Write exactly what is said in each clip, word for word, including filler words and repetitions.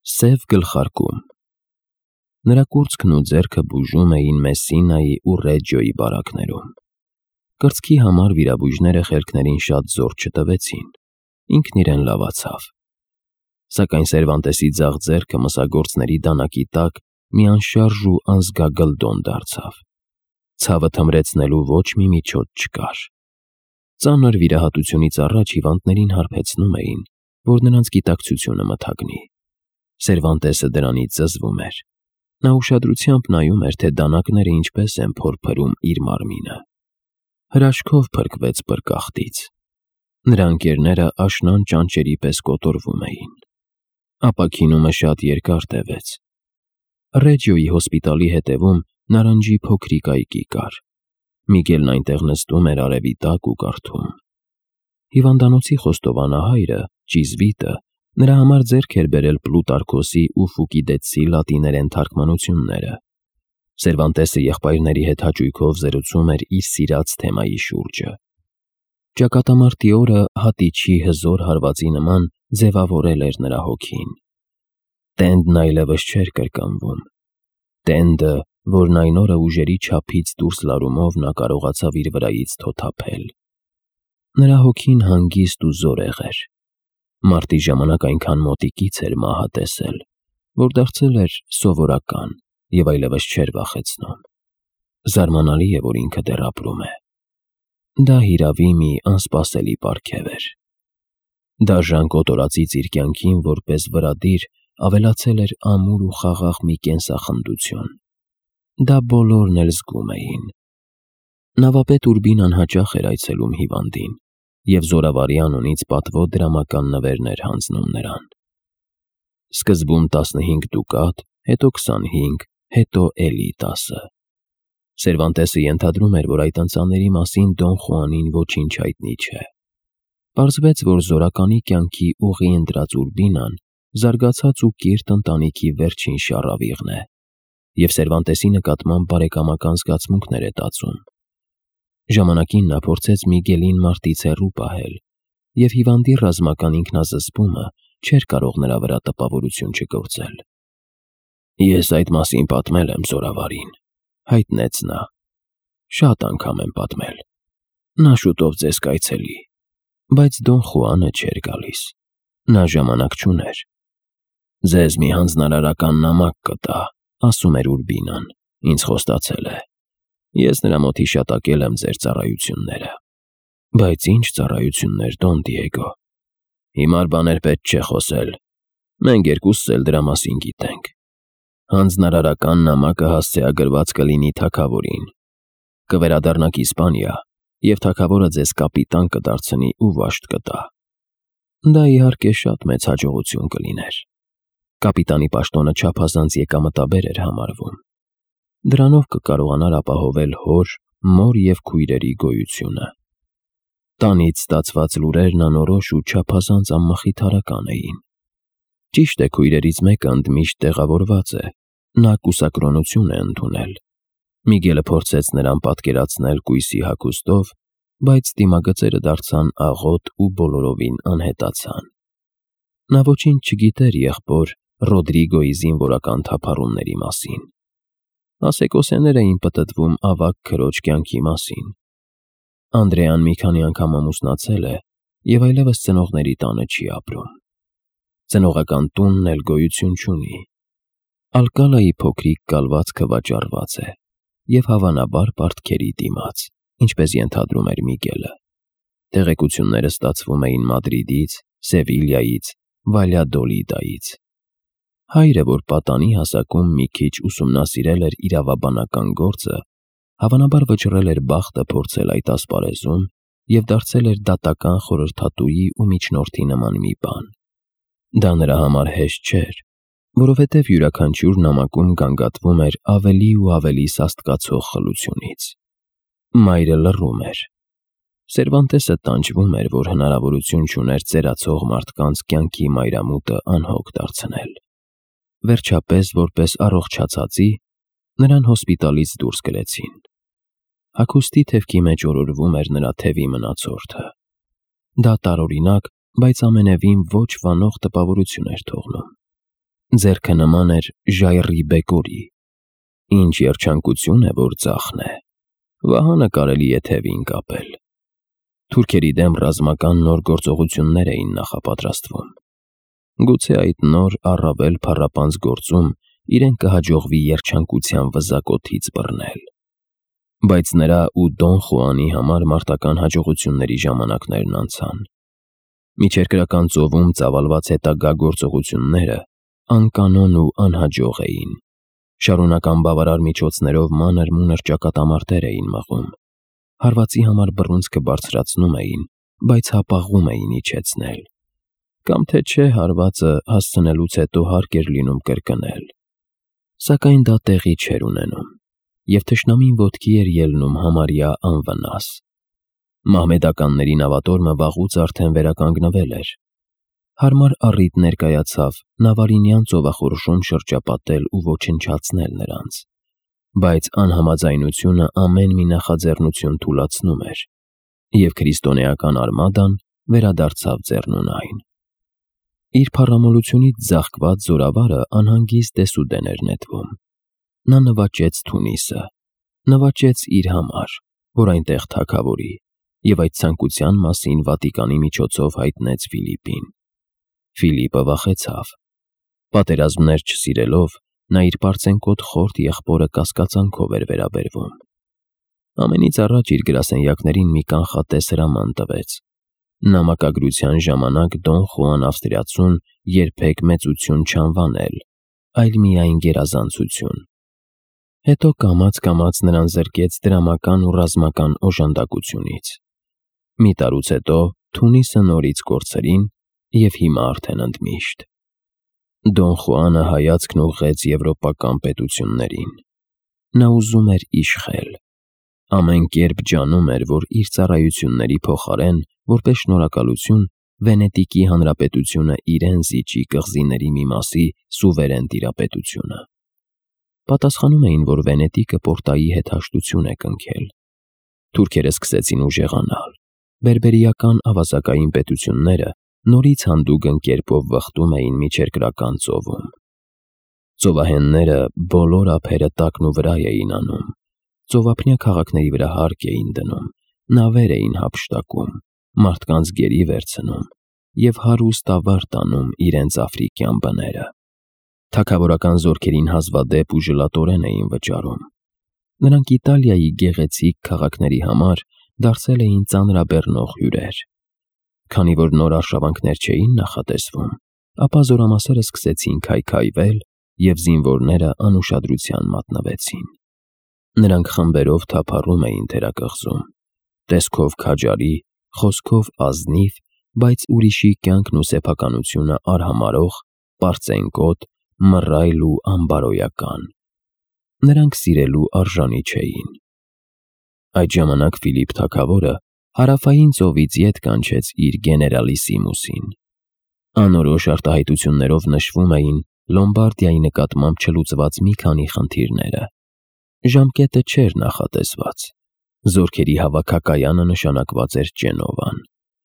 Սև գլխարկում։ Նրա կուրծքն ու ձեռքը բուժում էին Մեսսինայի ու Ռեջիոյի բարակներում։ Կրծքի համար վիրաբույժները խելքներին շատ զոր չտվեցին, ինքն իրեն լավացավ։ Սակայն Սերվանտեսի ձախ ձեռքը մսագործների դանակի տակ մի անշարժ ու անզգագլ դոն դարձավ։ Ցավը թմրեցնելու ոչ մի միջոց չկար։ Ծանր վիրահատությունից առաջ հիվանդներին հարբեցնում էին, որ նրանց գիտակցությունը մթագնի։ Սերվանտեսը դրանից զզվում էր։ Նա ուշադրությամբ նայում էր, թե դանակները ինչպես են փորփրում իր մարմինը։ Հրաշքով փրկվեց բրկախտից։ Նրա ընկերները աշնան ճանճերի պես կոտորվում էին։ Ապաքինումը շատ երկար տևեց։ Ռեջիոյի հոսպիտալի հետևում նարնջի փոքրիկ այգի կար։ Միգելն այնտեղ նստում էր արևի տակ ու կարդում։ Հիվանդանոցի խոստովանահայրը, Ճիզվիտը, նրա համար ձեռք էր բերել Պլուտարկոսի ու Ֆուկիդիդսի լատիներեն թարգմանությունները։ Սերվանտեսը եղբայրների հետ հաճույքով զրուցում էր իր սիրած թեմայի շուրջը։ Ճակատամարտի օրը հատիչի հզոր հարվածի նման ձևավորել էր նրա հոգին։ Տենդն այլևս չէր կրկնվում։ Տենդը, որն այն օրը ուժերի չափից դուրս լարումով նա կարողացավ իր վրայից թոթափել։ Նրա հոգին հանգիստ ու զորեղ էր։ Մարտի ժամանակ այնքան մոտիկից էր մահը տեսել, որ դարձել էր սովորական և այլևս չէր վախեցնում։ Զարմանալի է, որ ինքը դեռ ապրում է։ Դա հիրավի մի անսպասելի պարգև էր։ Դաժան կոտորածից իր կյանքին որպես վրադիր ավելացել էր ամուր ու խաղաղ մի կենսախնդություն։ Դա բոլորն էլ զգում էին։ Նավապետ Ուրբինան հաճախ էր այցելում հիվանդին և զորավարի անունից պատվո դրամական նվերներ հանձնում նրան։ Սկզբում տասնհինգ դուկատ, հետո քսանհինգ, հետո էլի տասը։ Սերվանտեսը ենթադրում էր, որ այդ ընծաների մասին Դոն Խուանին ոչինչ հայտնի չէ։ Պարզվեց, որ զորականի կյանքի ուղի ընտրած Ուրբինան զարգացած ու կիրթ ընտանիքի վերջին շառավիղն է և Սերվանտեսի նկատմամբ բարեկամական զգացմունքներ է տածում։ Ժամանակին նա փորձեց Միգելին մարտից հեռու պահել, և հիվանդի ռազմական ինքնազսպումը չէր կարող նրա վրա տպավորություն չգործել։ «Ես այդ մասին պատմել եմ զորավարին», հայտնեց նա։ «Շատ անգամ եմ պատմել։ Նա շուտով ձեզ կայցելի»։ Բայց Դոն Խուանը չէր գալիս։ Նա ժամանակ չուներ։ «Ձեզ մի հանձնարարական նամակ կտա», ասում էր Ուրբինան, «ինձ խոստացել է։ Ես նրա մոտ հիշատակել եմ ձեր ծառայությունները»։ «Բայց ի՞նչ ծառայություններ, Դոն Դիեգո»։ «Հիմար բաներ պետք չէ խոսել։ Մենք երկուսս էլ դրա մասին գիտենք։ Հանձնարարական նամակը հասցեագրված կլինի թագավորին։ Կվերադառնաք Իսպանիա, և թագավորը ձեզ կապիտան կդարձնի ու վաշտ կտա։ Դա իհարկե շատ մեծ հաջողություն կլիներ։ Կապիտանի պաշտոնը չափազանց եկամտաբեր էր համարվում։ Դրանով կկարողանար ապահովել հոր, մոր և քույրերի գոյությունը։ Տանից ստացված լուրերն անորոշ ու չափազանց անմխիթարական էին։ Ճիշտ է, քույրերից մեկը ընդմիշտ տեղավորված է, նա կուսակրոնություն է ընդունել։ Միգելը փորձեց նրան պատկերացնել կույսի հագուստով, բայց դիմագծերը դարձան աղոտ ու բոլորովին անհետացան։ Նա ոչինչ չգիտեր եղբոր Ռոդրիգոյի զինվորական թափառումների մասին։ Ասեկոսեներ էին պտտվում ավագ քրոջ կյանքի մասին։ Անդրեան մի քանի անգամ ամուսնացել է և այլևս ծնողների տանը չի ապրում։ Ծնողական տունն էլ գոյություն չունի։ Ալկալայի փոքրիկ կալվածքը վաճառված է և հավանաբար պարտքերի դիմաց, ինչպես ենթադրում էր Միգելը։ Տեղեկությունները ստացվում էին Մադրիդից, Սևիլյայից, Վալյադոլիդայից։ Հայրը, որ պատանի հասակում մի քիչ ուսումնասիրել էր իրավաբանական գործը, հավանաբար վճռել էր բախտը փորձել այդ ասպարեզում և դարձել էր դատական խորհրդատուի ու միջնորդի նման մի բան։ Դա նրա համար հեշտ չէր, որովհետև յուրաքանչյուր նամակում գանգատվում էր ավելի ու ավելի սաստկացող խլությունից։ Մայրը լռում էր։ Սերվանտեսը տանջվում էր, որ հնարավորություն չուներ ծերացող մարդկանց կյանքի մայրամուտը անհոգ դարձնել։ Վերջապես, որպես առողջացածի, նրան հոսպիտալից դուրս գրեցին։ Հագուստի թևքի մեջ օրորվում էր նրա թևի մնացորդը։ Դա տարօրինակ, բայց ամենևին ոչ վանող տպավորություն էր թողնում։ ձեռքը նման էր ժայռի բեկորի։ Ինչ երջանկություն է, որ ձախն է։ Վահանը կարելի է թևին կապել։ Թուրքերի դեմ ռազմական նոր գործողություններ էին նախապատրաստվում։ Գուցե այդ նոր առավել փառապանծ գործում իրեն կհաջողվի երջանկության վզակոթից բռնել։ Բայց նրա ու Դոն Խուանի համար մարտական հաջողությունների ժամանակներն անցան։ Միջերկրական ծովում ծավալված հետագա գործողությունները անկանոն ու անհաջող էին։ Շարունական բավարար միջոցներով մանր-մունր ճակատամարտեր էին մղում։ Հարվածի համար բռունցքը բարձրացնում էին, բայց հապաղում էին իջեցնել։ Կամ թե չէ հարվածը հասցնելուց հետո հարկ էր լինում կրկնել։ Սակայն դա տեղի չէր ունենում, և թշնամին ոտքի էր ելնում համարյա անվնաս։ Մահմեդականների նավատորմը վաղուց արդեն վերականգնվել էր։ Հարմար առիթ ներկայացավ Նավարինյան ծովախորշում շրջապատել ու ոչնչացնել նրանց, բայց անհամաձայնությունը ամեն մի նախաձեռնություն թուլացնում էր, և քրիստոնեական արմադան վերադարձավ ձեռնունայն։ Իր փառամոլությունից ձաղկված զորավարը անհանգիստ դեսուդեն էր նետվում։ Նա նվաճեց Թունիսը, նվաճեց իր համար, որ այնտեղ թագավորի, և այդ ցանկության մասին Վատիկանի միջոցով հայտնեց Ֆիլիպին։ Ֆիլիպը վախեցավ։ Պատերազմներ չսիրելով, նա իր պարծենկոտ խորթ եղբորը կասկածանքով էր վերաբերվում։ Ամենից առաջ իր գրասենյակներին մի կանխատես հրաման տվեց։ Նամակագրության ժամանակ Դոն Խուան ավստրիացուն երբեք մեծություն չանվանել, այլ միայն գերազանցություն։ Հետո կամաց-կամաց նրան զրկեց դրամական ու ռազմական օժանդակությունից։ Մի տարուց հետո Թունիսը նորից կորցրին, և հիմա արդեն ընդմիշտ։ Դոն Խուանը հայացքն ուղղեց եվրոպական պետություններին։ Նա ուզում էր իշխել։ Ամեն կերպ ջանում էր, որ իր ծառայությունների փոխարեն, որպես շնորհակալություն, Վենետիկի հանրապետությունը իրեն զիջի կղզիների մի մասի սուվերեն տիրապետությունը։ Պատասխանում էին, որ Վենետիկը Պորտայի հետ հաշտություն է կնքել։ Թուրքերը սկսեցին ուժեղանալ։ Բերբերիական ավազակային պետությունները նորից հանդուգն կերպով վխտում էին միջերկրական ծովում։ Ծովահենները բոլոր ափերը տակն ու վրա էին անում, ծովափնյա քաղաքների վրա հարկ էին դնում, նավեր էին հափշտակում, մարդկանց գերի վերցնում և հարուստ ավար տանում իրենց աֆրիկյան բները։ Թագավորական զորքերին հազվադեպ ու ժլատորեն էին վճարում։ Նրանք Իտալիայի գեղեցիկ քաղաքների համար դարձել էին ծանրաբեռնող հյուրեր։ Քանի որ նոր արշավանքներ չէին նախատեսվում, ապա զորամասերը սկսեցին քայքայվել, և զինվորները անուշադրության մատնվեցին։ Նրանք խմբերով թափառում էին թերակղզում, տեսքով քաջարի, խոսքով ազնիվ, բայց ուրիշի կյանքն ու սեփականությունը արհամարհող, պարծենկոտ, մռայլ ու անբարոյական։ Նրանք սիրելու արժանի չէին։ Այդ ժամանակ Ֆիլիպ թագավորը հարավային ծովից ետ կանչեց իր գեներալիսիմուսին։ Անորոշ արտահայտություններով նշվում էին Լոմբարդիայի նկատմամբ չլուծված մի քանի խնդիրները։ Ժամկետը չէր նախատեսված։ Զորքերի հավաքակայանը նշանակված էր Ջենովան։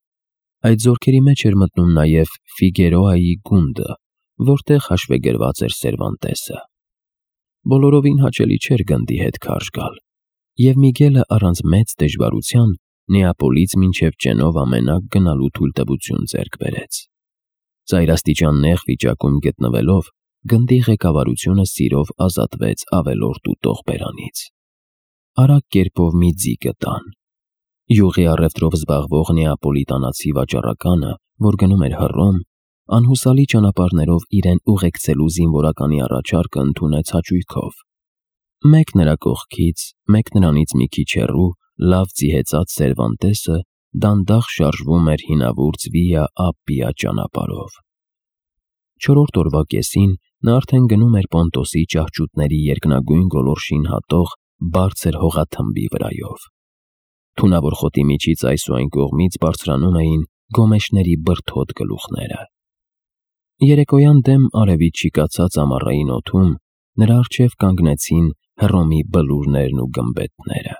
Այդ զորքերի մեջ էր մտնում նաև Ֆիգերոայի գունդը, որտեղ հաշվեգրված էր Սերվանտեսը։ Բոլորովին հաճելի չէր գնդի հետ քարշ գալ, և Միգելը առանց մեծ դժվարության Նեապոլից մինչև Ջենովա մենակ գնալու թույլտվություն ձեռք բերեց։ Ծայրաստիճան նեղ վիճակում գտնվելով, գնդի ղեկավարությունը սիրով ազատվեց ավելորդ ուտող բերանից։ Արագ կերպով մի ձի գտան։ Յուղի առևտրով զբաղվող նեապոլիտանացի վաճառականը, որ գնում էր Հռոմ, անհուսալի ճանապարհներով իրեն ուղեկցելու զինվորականի առաջարկը ընդունեց հաճույքով։ Մեկ նրա կողքից, մեկ նրանից մի քիչ հեռու լավ ձիհեծած Սերվանտեսը դանդաղ շարժվում էր հինավուրց Վիա Ապպիա ճանապարհով։ Չորրորդ օրվա կեսին նա արդեն գնում էր Պոնտոսի ճահճուտների երկնագույն գոլորշին հատող բարձր հողաթմբի վրայով։ Թունավոր խոտի միջից այս ու այն կողմից բարձրանում էին գոմեշների բրդոտ գլուխները։ Երեկոյան դեմ արևից շիկացած ամառային օդում նրա առջև կանգնեցին Հռոմի բլուրներն ու գմբեթները։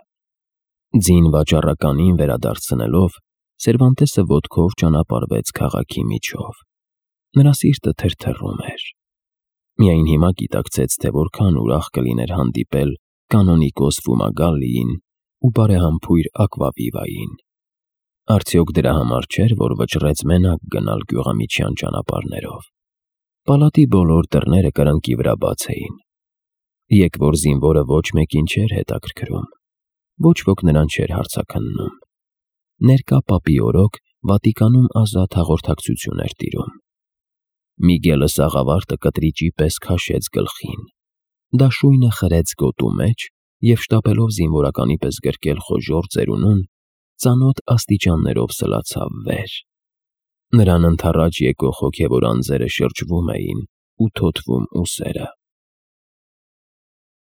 Ձին վաճառականին վերադարձնելով, Սերվանտեսը ոտքով ճանապարհվեց քաղաքի միջով։ Նրա սիրտը թրթռում էր։ Միայն հիմա գիտակցեց, թե որքան ուրախ կլիներ հանդիպել կանոնիկոս Ֆումագալիին ու բարեհամբույր Ակվավիվային։ Արդյոք դրա համար չէր, որ վճռեց մենակ գնալ գյուղամիջյան ճանապարհներով։ Պալատի բոլոր դռները կրկնակի վրա բաց էին։ Եկվոր զինվորը ոչ մեկին չէր հետաքրքրում, ոչ ոք նրան չէր հարցաքննում։ Ներկա պապի օրոք Վատիկանում ազատ հաղորդակցություն էր տիրում։ Միգելը սաղավարտը կտրիճի պես քաշեց գլխին, դաշույնը խրեց գոտու մեջ և շտապելով զինվորականի պես գրկել խոժոռ ծերունուն, ծանոթ աստիճաններով սլացավ վեր։ Նրան ընդառաջ եկող հոգևոր անձերը շրջվում էին ու թոթվում ուսերը։